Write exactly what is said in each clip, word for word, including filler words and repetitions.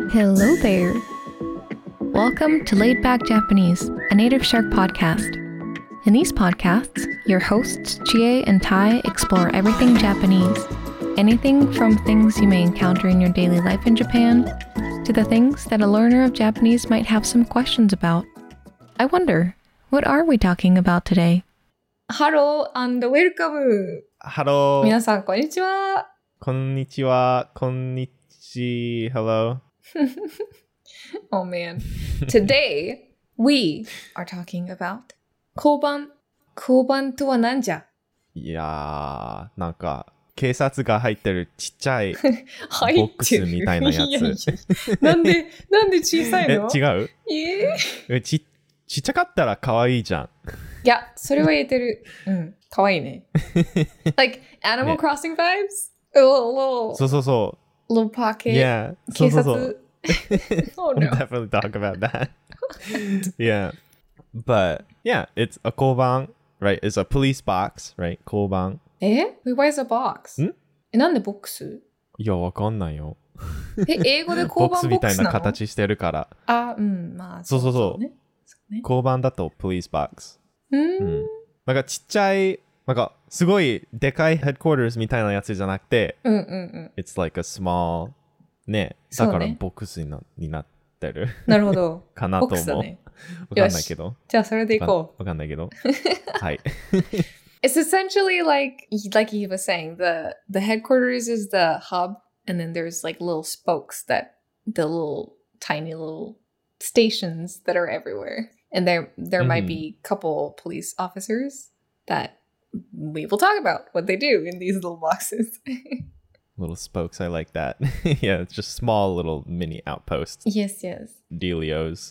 Hello there. Welcome to Laid Back Japanese, a Native Shark podcast. In these podcasts, your hosts Chie and Tai explore everything Japanese, anything from things you may encounter in your daily life in Japan to the things that a learner of Japanese might have some questions about. I wonder, what are we talking about today? Hello and welcome! ハロー。 皆さん、こんにちは。 こんにちは。こんにち。Hello. Oh man. Today, we are talking about 交番。交番とは何じゃ？ いやー、なんか、警察が入ってるちっちゃいボ入ックスみたいなやつ。 いやいやなんで、なんで小さいえ、 の？ 違うええち、ちっちゃかったら可愛いじゃん。 いや、それは言えてる。うん、かわいいね。Like, Animal ね Crossing vibes? A little, little, そうそうそ little う。 pocket. Yeah. 警そうそうそう。 察。Oh We'll no. definitely talk about that. Yeah. But, yeah, it's a 交番, right? It's a police box, right? 交番。 え Wait, why is a box? んえ、なんでボックス？ いや、わかんないよ。 え、英語で交ボックスみたいな番ボックスなの？ 形してるから。 あ、うん、まあ。 そうそうそうね。そうね。 交番だと police box。 ううんん。なんかちっちゃい、なんかすごいでかい headquarters みたいなやつじゃなくて、 うんうんうん。 It's like a small ね、 そうねだからボックスに な, になってるなるほど。 かなボッと思う。 クスだね。 わかんないけど。 じゃあそれでいこう。 わかんないけど。はい。 It's essentially like, like he was saying, the, the headquarters is the hub, and then there's like little spokes that, the little tiny little stations that are everywhere. And there, there might be a couple police officers that we will talk about what they do in these little boxes. Little spokes, I like that. Yeah, it's just small little mini outposts. Yes, yes. Dealios.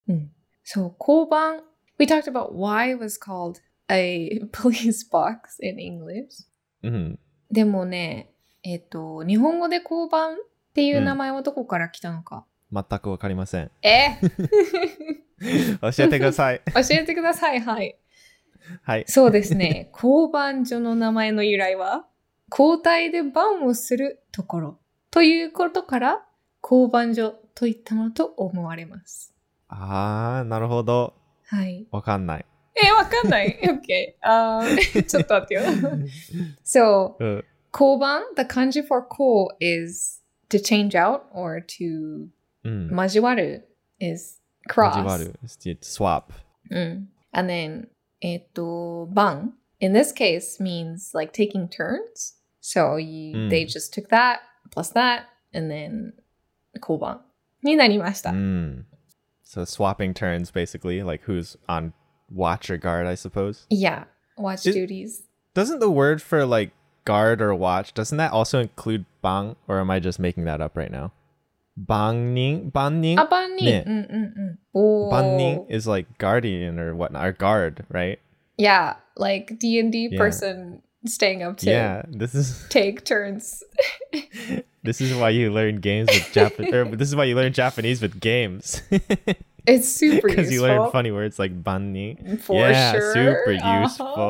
So, 交番, we talked about why it was called a police box in English. うん。 でもね、えっと、日本語で交番っていう名前はどこから来たのか。 全くわかりません。 え教えてください。 教えてください。はい。 はい。 そうですね。交番所の名前の由来は、交代で番をするところということから、交番所といったものと思われます。 あー、なるほど。 はい。 わかんない。 え、わかんない ?OK。あちょっと待ってよ。So, うん。 交番 the kanji for 交 is to change out or to うん。 交わる is cross. 交わる。swap. うん。And then, えっと、番 in this case means like taking turns. So you, うん they just took that, plus that, and then 交番になりました。 Mm. So swapping turns, basically, like who's on watch or guard, I suppose. Yeah, watch It- duties. Doesn't the word for like guard or watch, doesn't that also include bang? Or am I just making that up right now? Bangning? Banning? あ、番人。 ねうんうんうん。おー。 Banning is like guardian or whatnot, or guard, right? Yeah, like D and D Yeah. person staying up to Yeah, this is take turns. this is why you learn games with Japan. Or this is why you learn Japanese with games. It's super Because useful. you learn funny words like banning. For yeah, sure. super Uh-huh.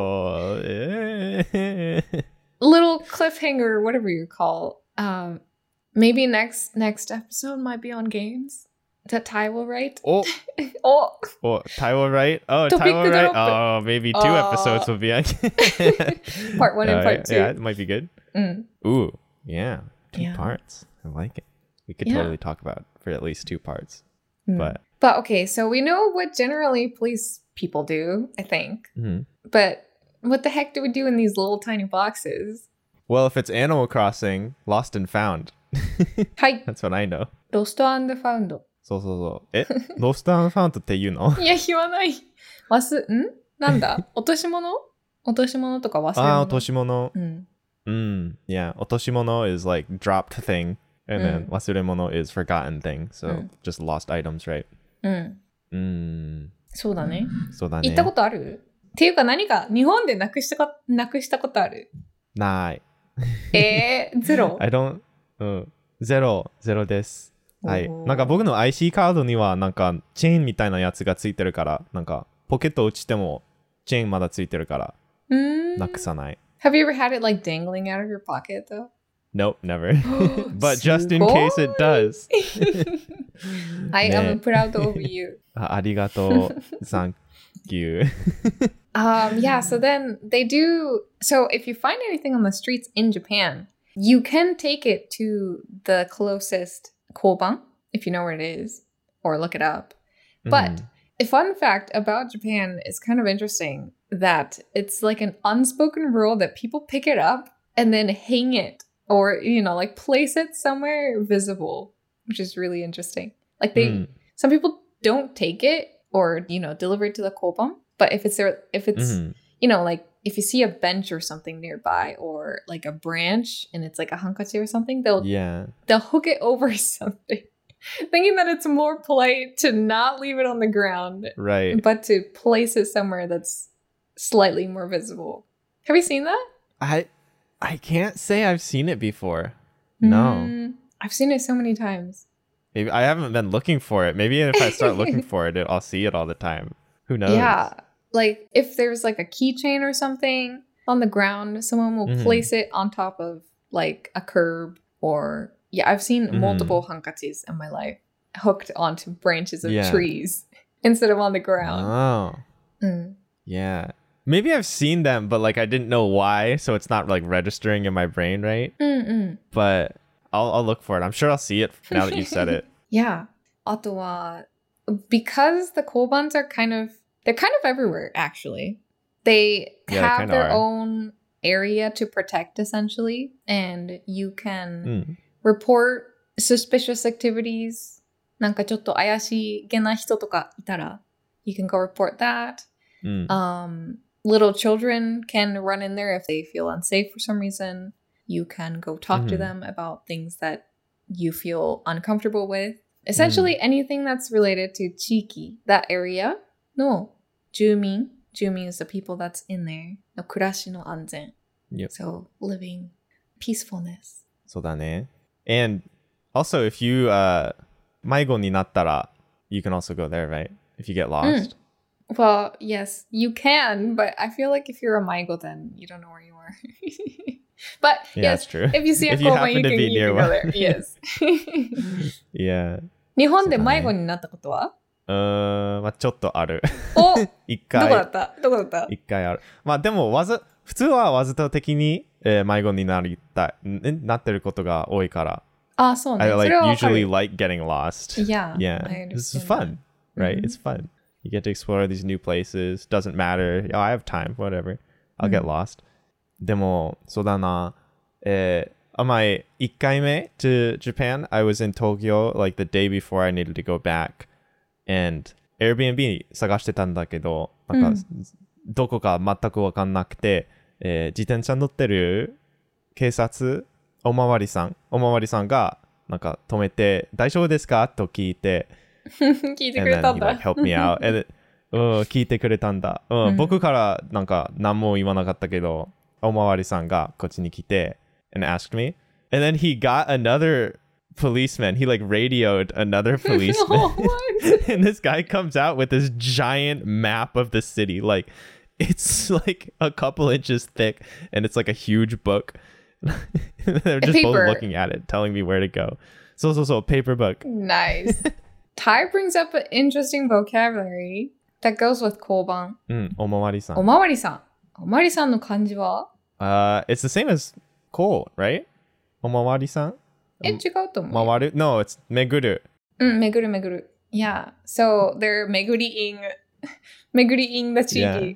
useful. Little cliffhanger, whatever you call. Um, maybe next next episode might be on games that Ty will write. oh, Oh, oh, Taiwo right? Oh, To pick Taiwo it right? up. Oh, maybe two Uh, episodes will be on. part one and Uh, part two. Yeah, it might be good. うん。 Ooh, yeah, two Yeah. parts. I like it. We could Yeah. totally talk about it for at least two parts. うん But But okay, so we know what generally police people do, I think. mhm. But what the heck do we do in these little tiny boxes? Well, if it's Animal Crossing, Lost and Found. はい。 That's what I know. ロスト&ファウンド。 そうそうそう。え、Lost and Found って言うの？ いや、言わない。わす、んなんだ落とし物落とし物とか忘れ物。 ああ、落とし物。 うん。 Mm, yeah, 落とし物 is like dropped thing, and then うん。 wasuremono is forgotten thing. So うん。 just lost items, right? うん。 Mm, そうだね。 そうだね。 行ったことあるっていうか何か日本でなくしたか、なくしたことあるない。 えー、ゼロ I don't, うん。ゼロ、ゼロです。はい。 おーなんか僕の アイシー カードにはなんかチェーンみたいなやつがついてるから、なんかポケット落ちてもチェーンまだついてるからうーん。 なくさない。 Have you ever had it like dangling out of your pocket though? Nope, never. But just in case it does. I am proud of you. ありがとう。Thank you. Um, yeah, so then they do. So if you find anything on the streets in Japan, you can take it to the closest koban, if you know where it is, or look it up. But Mhm. a fun fact about Japan is kind of interesting that it's like an unspoken rule that people pick it up and then hang it or, you know, like place it somewhere visible, which is really interesting. Like they, Mm. some people don't take it or, you know, deliver it to the koban. But if it's there, if it's, Mhm. you know, like if you see a bench or something nearby or like a branch and it's like a hankachi or something, they'll Yeah. they'll hook it over something, thinking that it's more polite to not leave it on the ground, Right. but to place it somewhere that's slightly more visible. Have you seen that? I I can't say I've seen it before. No. Mm, I've seen it so many times. Maybe I haven't been looking for it. Maybe if I start looking for it, I'll see it all the time. Who knows? Yeah. Like if there's like a keychain or something on the ground, someone will Mhm. place it on top of like a curb or yeah, I've seen Mhm. multiple hankachis in my life hooked onto branches of Yeah. trees instead of on the ground. Oh. Mm. Yeah. Maybe I've seen them, but like I didn't know why, so it's not like registering in my brain, right? Mm-mm. But I'll I'll look for it. I'm sure I'll see it now that you said it. Yeah. あとは because the kobans are kind of they're kind of everywhere actually. They Yeah, they have kinda their are. own area to protect essentially, and you can Mm. report suspicious activities. なんかちょっと怪しげな人とかいたら you can go report that. Mm. Um, little children can run in there if they feel unsafe for some reason. You can go talk to Mhm. them about things that you feel uncomfortable with. Essentially anything that's related to 地域, that area の住民, 住民 is the people that's in there, の暮らしの安全. Yep. So living peacefulness. そうだね. And also if you uh 迷子になったら you can also go there, right? If you get lost. Well, yes, you can, but I feel like if you're a Maigo, then you don't know where you are. But Yeah, yes, that's true. if you see a If you koban, happen you to can, be you near can go one. there. Yes. Yeah. 日本でそうだね。 迷子になったことは？ うーん、まあちょっとある。 お、どこ一だ回ったどこだった一回ある。まあでもわざ普通はわざと的に、えー迷子になりたいんなってることが多いから。 あ、そうね。 I そ like れはわかる。 usually like getting lost. Yeah, Yeah. I This is understand fun, right? Mhm. It's fun. You get to explore these new places. Doesn't matter. Oh, I have time. Whatever. I'll get lost. でも、そうだな。えー、on my いっかいめ to Japan, I was in Tokyo like the day before I needed to go back. And Airbnb 探してたんだけど、なんか、どこか全くわかんなくて、えー、自転車乗ってる警察、おまわりさん、おまわりさんが、なんか止めて、大丈夫ですかと聞いて、 聞いてく and れ then たん he だ。 like helped me out. And it- うん、聞いてくれたんだ。うん、 うん僕からなんか何も言わなかったけど、おまわりさんがこっちに来て、and asked me. And then he got another policeman. He like radioed another policeman. No, what? And this guy comes out with this giant map of the city. Like, it's like a couple inches thick, and it's like a huge book. They're just both paper. looking at it, telling me where to go. So, so, so, paper book. Nice. Ty brings up an interesting vocabulary that goes with koban. うん、おまわりさん。 おまわりさん。おまわりさんの漢字は Uh, it's the same as Cole, right? おまわりさんえ、違うと思う。 回る No, it's 巡る。 うん、巡る巡る。Yeah. So they're 巡り ing 巡り ing the 地域。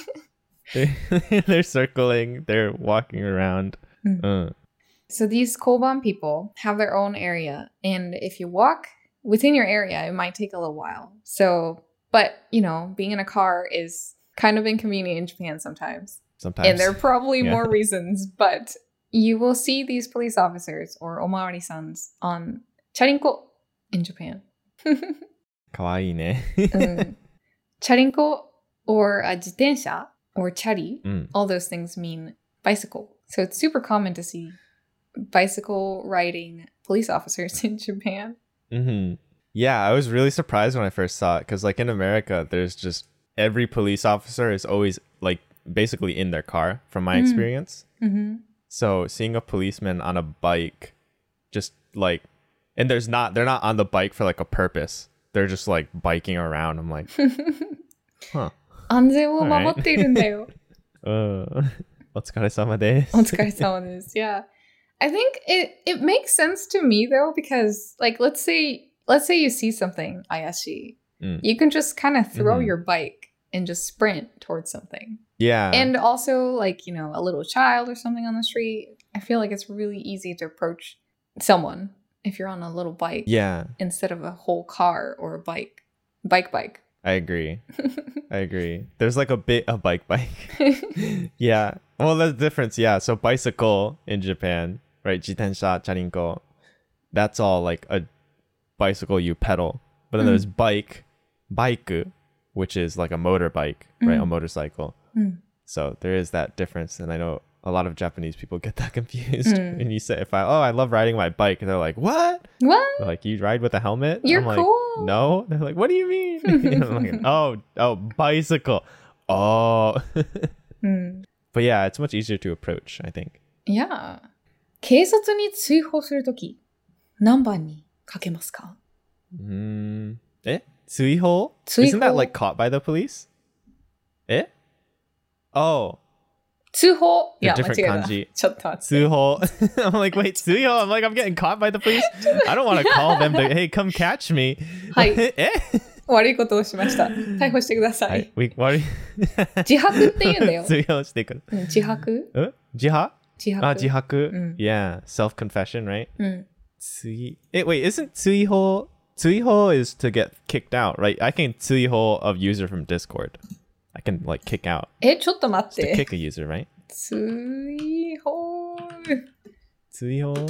They're circling, they're walking around. うんうん So these koban people have their own area. And if you walk within your area, it might take a little while. So, but, you know, being in a car is kind of inconvenient in Japan sometimes. Sometimes. And there are probably Yeah. more reasons, but you will see these police officers or omawari-sans on charinko in Japan. かわいいね。 um, charinko or a jitensha or chari, うん。 all those things mean bicycle. So it's super common to see bicycle riding police officers in Japan. Mm-hmm. Yeah, I was really surprised when I first saw it because, like, in America, there's just every police officer is always like basically in their car, from my Mm. experience. Mm-hmm. So seeing a policeman on a bike, just like, and there's not, they're not on the bike for like a purpose. They're just like biking around. I'm like, huh. 安全を守っているんだよ。 Uh, お疲れ様です。 お疲れ様です。Yeah. I think it, it makes sense to me though, because like, let's say, let's say you see something 怪しい. Mm. You can just kind of throw Mhm. your bike and just sprint towards something. Yeah. And also like, you know, a little child or something on the street. I feel like it's really easy to approach someone if you're on a little bike yeah, instead of a whole car or a bike. Bike bike. I agree. I agree. There's like a bit of bike bike. Yeah. Well, there's a difference. Yeah. So bicycle in Japan, right? Jitensha, charinko. That's all like a bicycle you pedal. But then Mm. there's bike, baiku, which is like a motorbike, right? Mm. A motorcycle. Mm. So there is that difference. And I know a lot of Japanese people get that confused. Mm. And you say, if I, oh, I love riding my bike. And they're like, what? What? They're like, you ride with a helmet? You're I'm like, cool. no. They're like, what do you mean? And I'm like, oh, oh, bicycle. Oh. Mm. But yeah, it's much easier to approach, I think. Yeah. 警察に通報するとき、何番にかけますか? Mm. Eh? Tsuiho? Tsuiho? Isn't that like caught by the police? Eh? Oh, 通報 they're いや、間 different 違えた。 kanji. ちょっと待って。 Tsuho. I'm like, wait, Tsuiho? I'm like, I'm getting caught by the police? I don't want to call them to, hey, come catch me. はい。 eh? 悪いことをしました。逮捕してください。 We, what? 自白って言うんだよ。 Tsuiho してくる。 うん自白 Uh? Jiha? 自白。 Ah, jihaku. Mm. Yeah, self-confession, right? うん。 Tsui. Eh, wait, isn't Tsuiho? Tsuiho is to get kicked out, right? I can Tsuiho a user from Discord. I can like kick out. え、ちょっと待っ To て。 kick a user, right? 追放。 Tsuiho.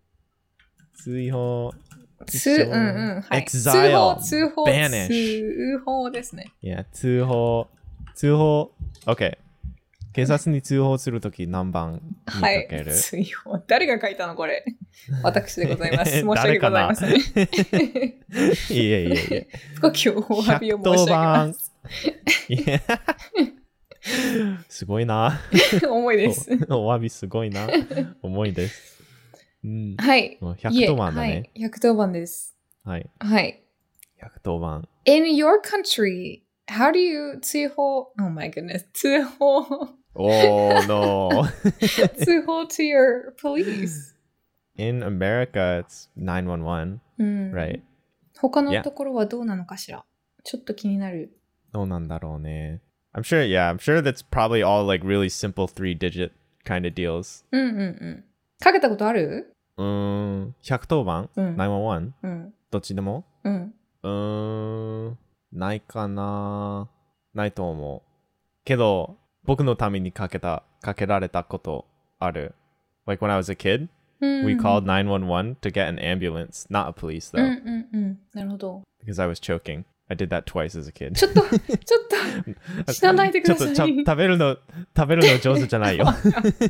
Tsuiho. つ、うんうん。はい。 Exile. 通報、通報。 Banish. 通報ですね。 Yeah, 通報。通報。Okay. 警察に通報するとき何番にかはいける？。 追放。誰が書いたのこれ。私でございます。申し訳ございません。 いえいえいえ。 ごきお詫びを申し上げます。 いやすごいな。 重いです。 お詫びすごいな。重いです。うん。 はい。 もうひゃくとおばんだね。 はい。ひゃくとおばんです。 はい。 はい。 ひゃくとおばん。 In your country, how do you 通報 Oh my goodness. 通報 Oh no. 通報 to your police. In America, it's nine one one, うん right? 他のところはどうなのかしらちょっと気になる。 どうなんだろうね。I'm sure, yeah, I'm sure that's probably all like really simple three-digit kind of deals. うんうんうん。かけたことあるうーん、ひゃくとおばん、 うんナインワンワンうん。 どっちでもうん。 うーん、ないかな。ないと思う。けど、僕のためにかけた、かけられたことある。Like when I was a kid, うん we called nine one one to get an ambulance, not a police うん though, うんうん。なるほど。 because I was choking. I did that twice as a kid. ちょっと、ちょっと、死なないでください。 ちょっとちょ食べるの、食べるの上手じゃないよ。 Oh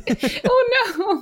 no!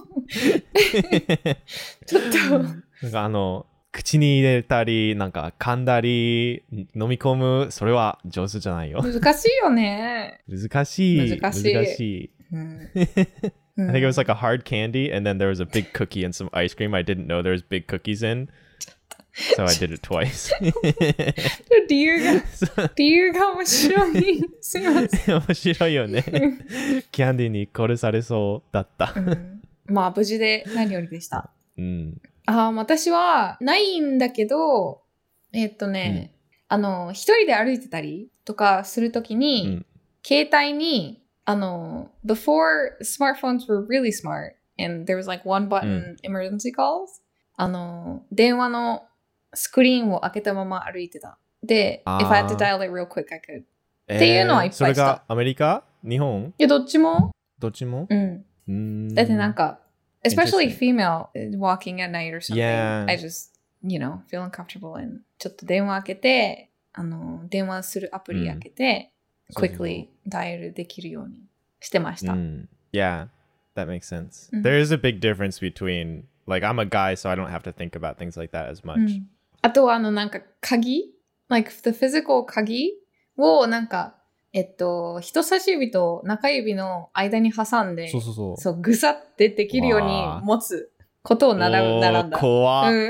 ちょっと。 なんかあの、口に入れたり、なんか噛んだり、飲み込む、それは上手じゃないよ。 難しいよね。 難しい。 難しい難しい。 うん。 I think it was like a hard candy, and then there was a big cookie and some ice cream I didn't know there was big cookies in. So I did it twice. 理由が、理由が面白い。すいません。 面白いよね。キャンディーに殺されそうだった。 うんまあ、無事で何よりでした。 うん。 ああ、私はないんだけど、えっとね、あの、一人で歩いてたりとかするときに、 うん携帯に、あの、before smartphones were really smart and there was like one button emergency calls、あの、電話のスクリーンを開けたまま歩いてた。で、 あー if I had to dial it real quick, I could. えーっていうのはいっぱいしたそれがアメリカ日本いや、どっちもどっちもうん。 うーんだってなんか、especially Interesting. female walking at night or something. Yeah. I just, you know, feel uncomfortable and ちょっと電話開けて、あの、電話するアプリ開けて、 そうそうそう quickly ダイヤルできるようにしてました。 Mm. Yeah, that makes sense. Mhm. There is a big difference between, like, I'm a guy, so I don't have to think about things like that as much. うんあとは、あの、なんか、鍵 like, the physical 鍵を、なんか、 えっと、人差し指と中指の間に挟んで、 そうそうそう。 そう、ぐさってできるようにわあ持つことを習う、習うんだ。 怖っ。 うん。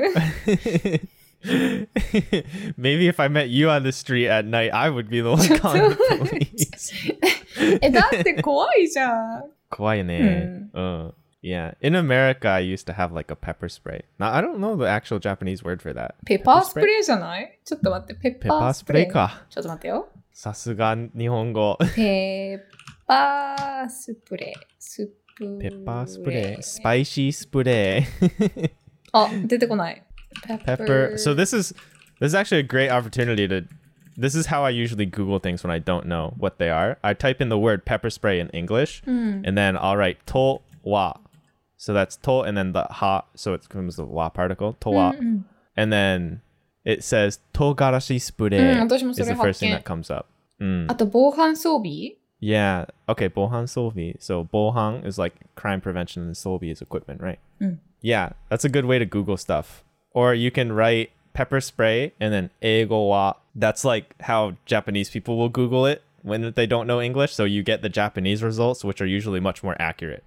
Maybe if I met you on the street at night, I would be the one calling the police. え、だって怖いじゃん。 怖いね。うん。Yeah. In America, I used to have like a pepper spray. Now, I don't know the actual Japanese word for that. ペッパースプレーじゃないちょっと待って、ペッペッパースプパースプレー。 レーか。 ちょっと待ってよ。 さすが日本語。 ペッパースプレー。スプレー。 ペッパースプレー。スパイシースプレー。 あ、出てこない。 Pepper. So this is this is actually a great opportunity to. This is how I usually Google things when I don't know what they are. I type in the word pepper spray in English, Mm. and then I'll write to wa. So that's to, and then the ha. So it comes the wa particle to wa, Mm-mm. and then it says togarashi spray うん、私も is それ the 発 first thing 見 that。comes up. Mm. あと、防犯装備 Yeah. Okay. Bohan sobi. So bohan is like crime prevention, and sobi is equipment, right? Mm. Yeah, that's a good way to Google stuff. Or you can write pepper spray and then eigo wa. That's like how Japanese people will Google it when they don't know English. So you get the Japanese results, which are usually much more accurate.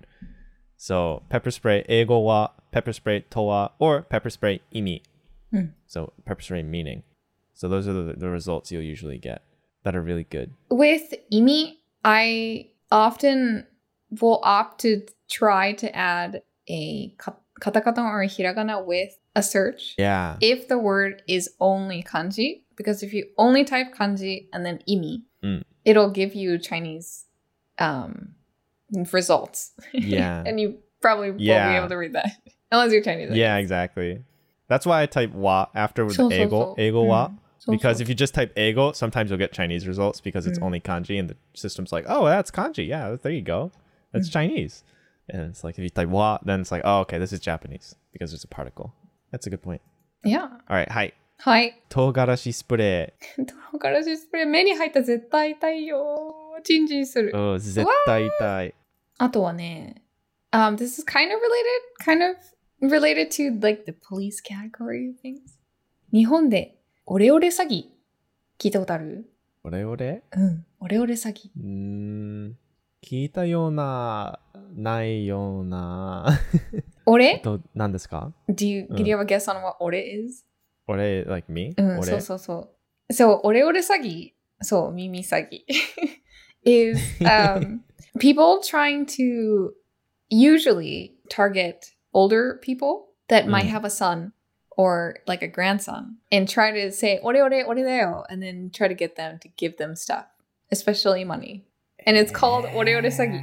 So pepper spray eigo wa, pepper spray to wa, or pepper spray imi. Mm. So pepper spray meaning. So those are the, the results you'll usually get that are really good. With imi, I often will opt to try to add a ka- katakana or a hiragana with a search Yeah. if the word is only kanji. Because if you only type kanji and then imi, Mm. it'll give you Chinese um, results. Yeah. And you probably won't be Yeah. able to read that. Unless you're Chinese. I Yeah, guess. exactly. That's why I type wa after with So, the so, ego, so. ego wa. Mm. So, Because so. if you just type ego, sometimes you'll get Chinese results because it's Mm. only kanji and the system's like, oh, that's kanji. Yeah, there you go. That's Mm. Chinese. And it's like, if you type wa, then it's like, oh, okay, this is Japanese because there's a particle. That's a good point. Yeah. All right, hi. はい。 唐辛子スプレ唐辛子スプレー目に入ったら絶対痛いよ。チンチンする。 ー。お絶対痛い。 あとはね、um, this is kind of related, kind of related to like the police category of things. 日本でオレオレ詐欺聞いたことある？ オレオレ？ うん、オレオレ詐欺。 うーん、聞いたような、ないような。 オレ？ と、何ですか？ Do you, can you have a guess on what オレ is? オレ、like me? うん、 オレそうそうそう。そう、オレオレ詐欺。そう、耳詐欺。is um, people trying to usually target older people that might Mm. have a son or like a grandson and try to say, ore, ore, ore da yo, and then try to get them to give them stuff, especially money. And it's called ore, ore sagi.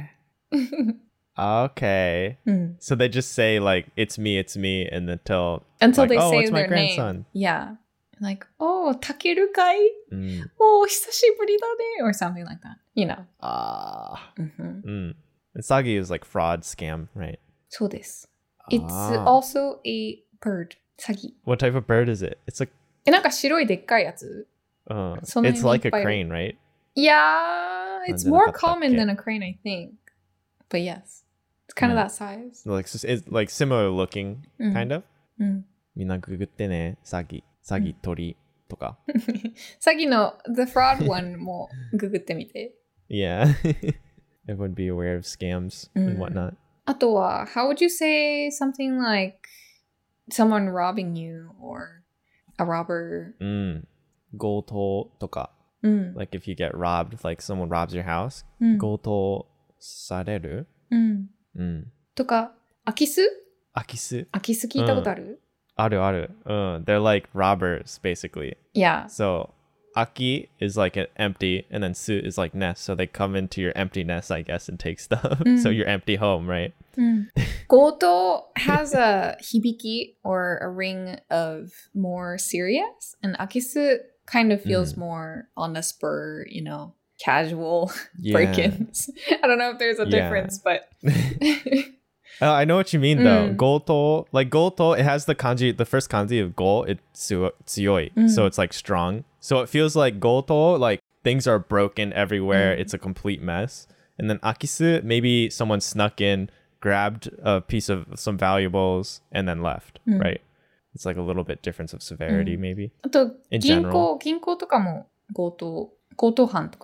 Okay. Mm. So they just say like, it's me, it's me, and until Until like, they oh, say it's my their name. grandson. Yeah. Like, oh, Takeru kai? うん。 Oh, 久しぶりだね or something like that. You know. あ Mhm. ー。うん。And Sagi is like fraud, scam, right? そうです。It's Ah. also a bird. 詐欺。 What type of bird is it? It's like, え、なんか白いでっかいやつ uh, そんなに it's like a いっぱいいる。 crane, right? Yeah, it's なんじゃな more かったっけ？ common than a crane, I think. But yes, it's kind of Mm. that size. Like, s- it's like similar looking, うん kind of. うんみんなググってね。詐欺。詐欺、鳥とか。 さっきの The Fraud one もググってみて。 Yeah. Everyone be aware of scams and うん whatnot. あとは、how would you say something like someone robbing you or a robber? うん。強盗とか。 うん。 Like if you get robbed, like someone robs your house, うん。 強盗されるうん。 うん。 とか、空き巣空き巣空き巣聞いたことある、 あるある。うん。They're like robbers, basically. Yeah. So, aki is like an empty, and then su is like nest. So they come into your empty nest, I guess, and take stuff. Mm. So your empty home, right? うん。強盗 has a 響き or a ring of more serious, and 空き巣 kind of feels Mm. more on the spur, you know, casual Yeah. break-ins. I don't know if there's a Yeah. difference, but Oh, I know what you mean though. Mm. Goto, like goto, it has the kanji, the first kanji of go, it's tsu- tsuyoi. Mm. So it's like strong. So it feels like goto, like things are broken everywhere. Mm. It's a complete mess. And then akisu, maybe someone snuck in, grabbed a piece of some valuables, and then left, Mm. right? It's like a little bit difference of severity, Mm. maybe. あと In 銀 general. 行銀行とかも強盗強盗犯とか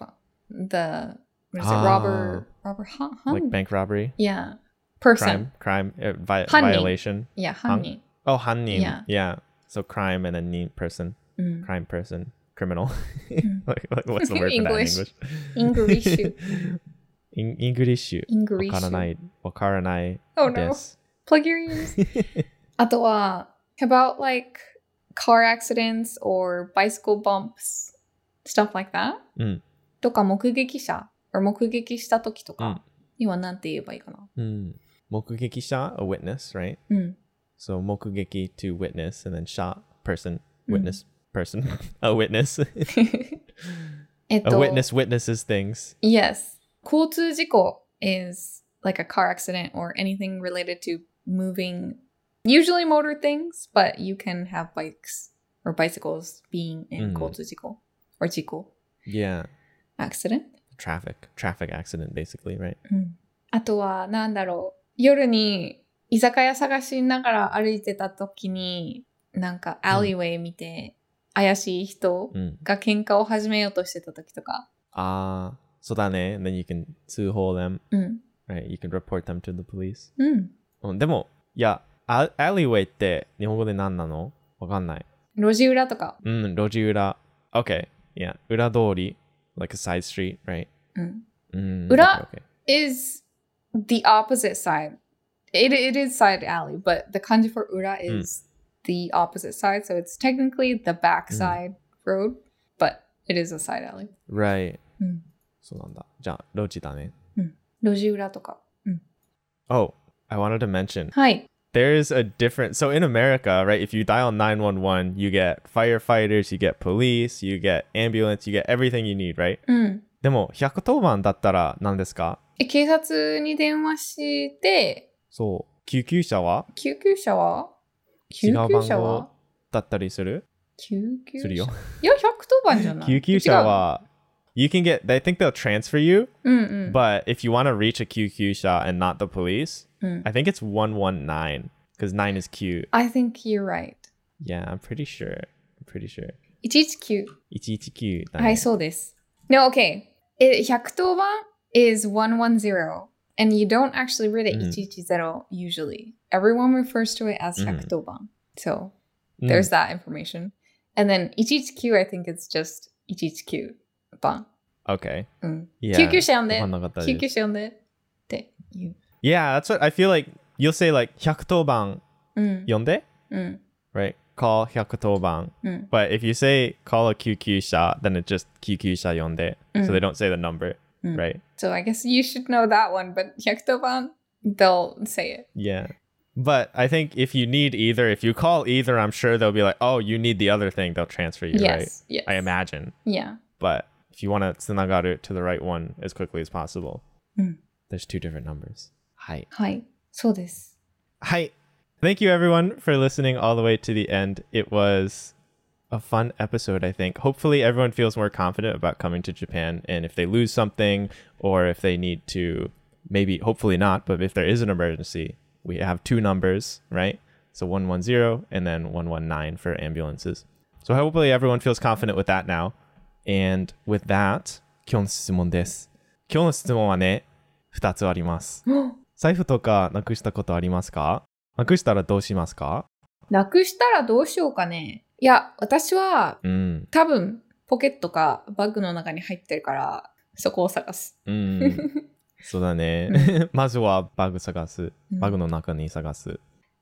the what is it, Ah. robber, robber, huh? Like bank robbery, yeah, person, crime, crime, uh, vi- Hannin. violation. yeah, Hung? hannin. Oh, hannin. Yeah. Yeah. So crime and then ni person, Mm. crime person, criminal. Mm. like, like, what's the word English. for that in English? English. In English. English. わからないわからない Oh no! です。 Plug your ears. あとは about like car accidents or bicycle bumps, stuff like that. うん。 とか目撃者 or 目撃した時とうんかにはなんて言えばいいかな。 うん。目撃者 a witness, right? うん。 So 目撃 to witness and then shot person, うん witness person, a witness. えっ A と witness witnesses things. Yes. 交通事故 is like a car accident or anything related to moving, usually motor things, but you can have bikes or bicycles being in うん交通事故 or 事故 Yeah. accident. Traffic. Traffic accident, basically, right? うんあとは、なんだろう。夜に居酒屋探しながら歩いてた時に、なんか、アリウェイ見て、怪しい人うん。 が喧嘩を始めようとしてた時とか。 ああ、そうだね。And then you can 通報 them, うん。 right? You can report them to the police. うん。 うん、でも、いや、アアリウェイって日本語で何なのわかんない。 路地裏とか。 うん、路地裏。Okay. Yeah. 裏通り。Like a side street, right? うん。 うん。 裏 okay, okay. is the opposite side. It, it is side alley, but the kanji for ura is the opposite side. So it's technically the back side road, but it is a side alley. Right. うん。 そうなんだ。じゃあ、路地だね。 路地裏とか。うん。 Oh, I wanted to mention. はい。 There's a different, so in America, right, if you dial nine one one, you get firefighters, you get police, you get ambulance, you get everything you need, right? うん。 でも、ひゃくとおばんだったら何ですか？ え警察に電話して、 そう。救急車は救急車は救違う番急車は号だったりする救急車するよ。 いや、ひゃくとおばんじゃない。 救急車は、you can get, I think they'll transfer you, 違う。うんうん。 but if you want to reach a 救急車 and not the police, うん。 I think it's one one nine, because nine is Q. I think you're right. Yeah, I'm pretty sure. I'm pretty sure. いちいちきゅう。 いちいちきゅうだね。 はい、そうです。No, okay. えひゃくとおばん is one one zero. And you don't actually read it うんいちいちゼロ usually. Everyone refers to it as うんひゃくとおばん. So うん there's that information. And thenいちいちきゅう I think it's justいちいちきゅう番。 Okay. うん。 Yeah. 救急車呼んでわかんなかったです。 救急車呼んでって言う。 Yeah, that's what I feel like. You'll say like ひゃくとおばんうん。 呼んで、 うん。 right? Call ひゃくとおばん. うん。 But if you say call a 救急車, then it's just 救急車呼んで. So they don't say the number, うん right? So I guess you should know that one, but ひゃくとおばん they'll say it. Yeah. But I think if you need either, if you call either, I'm sure they'll be like, oh, you need the other thing. They'll transfer you, right? Yes. Yes. I imagine. Yeah. But if you want to つながる to the right one as quickly as possible, うん。 there's two different numbers. Hi. はい。そうです。 Hi. Thank you everyone for listening all the way to the end. It was a fun episode, I think. Hopefully everyone feels more confident about coming to Japan, and if they lose something or if they need to, maybe hopefully not, but if there is an emergency, we have two numbers, right? So one one zero and then one one nine for ambulances. So hopefully everyone feels confident with that now. And with that, 今日の質問です。今日の質問はね、ふたつあります。財布とかなくしたことありますか？なくしたらどうしますか？ なくしたらどうしようかね。いや、私はうん。 多分ポケットかバッグの中に入ってるからそこを探す。 うん。そうだね。まずはバグ探す。バグの中に探す。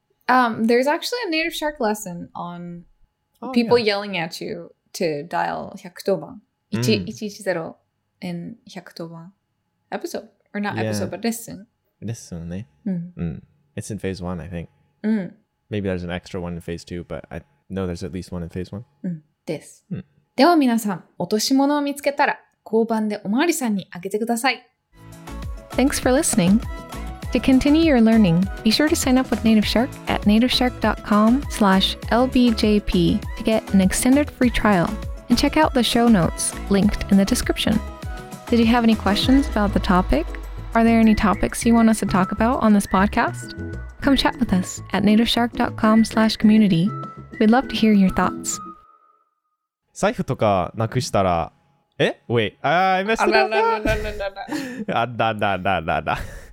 Um, there's actually a native shark lesson on Oh, people yeah. yelling at you to dial ひゃくとおばん。 うんいちいちゼロ and ひゃくとおばん episode. Or not Yeah. episode, but lesson. ですよね。 うん。 うん。It's in phase one, I think. うん。 Maybe there's an extra one in phase two, but I know there's at least one in phase one. うん。です。 うんでは皆さん、落とし物を見つけたら交番でおまわりさんにあげてください。 Thanks for listening. To continue your learning, be sure to sign up with Native Shark at nativeshark.com slash lbjp to get an extended free trial, and check out the show notes linked in the description. Did you have any questions about the topic? Are there any topics you want us to talk about on this podcast? Come chat with us at nativeshark.com slash community. We'd love to hear your thoughts. 財布とかなくしたら、 Eh? Wait, uh, I messed Ah, it la, up. la, la, la, la, la. Ah, da, da, da, da, da.